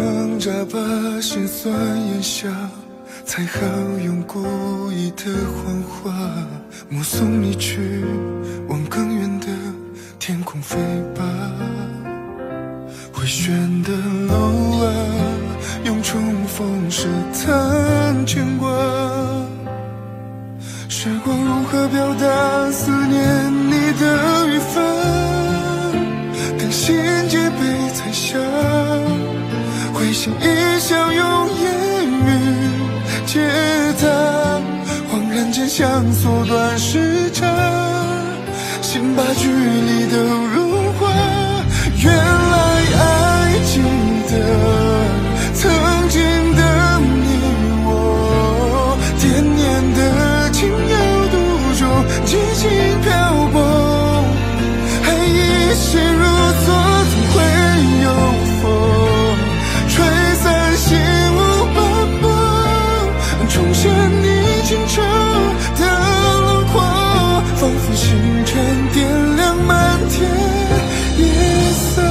挣扎，把心酸咽下，才好用故意的谎话目送你去往更远的天空飞吧。回旋的路啊，用冲锋试探牵挂。时光如何表达思念你的语法？当心结被踩下，会心一笑用言语解答。恍然间像缩短时差，心把距离都融化。原来爱记得曾经的你我，惦念的情有独钟，激情漂泊，爱已陷入错，怎会有风吹散心无斑驳，重现你清澈的轮廓，仿佛星辰点亮满天夜色。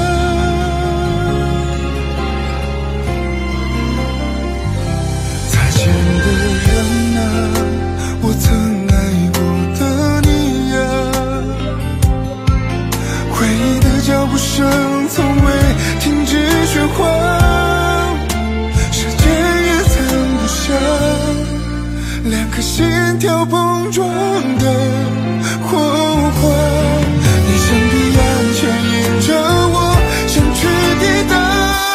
擦肩的人啊，我曾爱过的你呀，回忆的脚步声从未停止喧哗，时间也曾不下两颗心跳碰撞的火花。你像彼岸牵引着我想去抵达。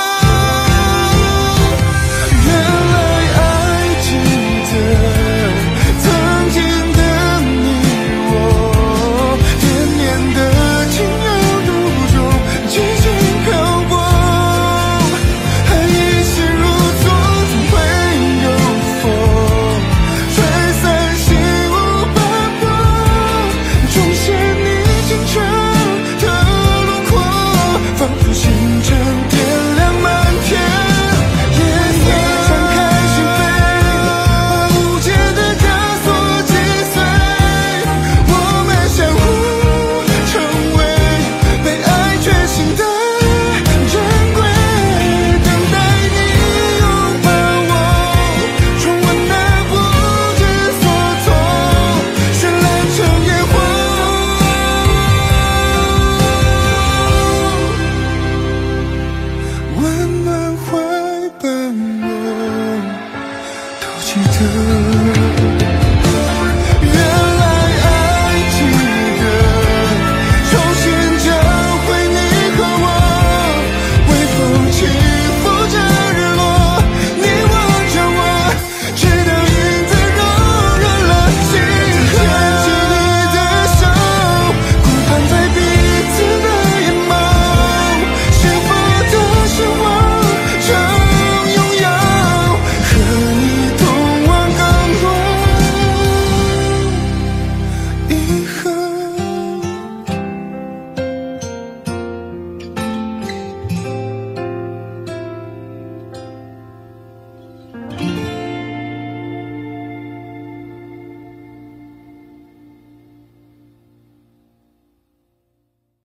原来爱记得曾经的你我，惦念的情有独钟，激情漂泊，爱已陷入错，怎会有风吹散心无斑驳，重现你清澈的轮廓，仿佛星辰点亮满天夜色。敞开心扉，把无解的枷锁击碎，我们相互成为被爱觉醒的珍贵，等待你拥抱我，重温那不知所措，绚烂成烟火，温暖怀抱我，都记得。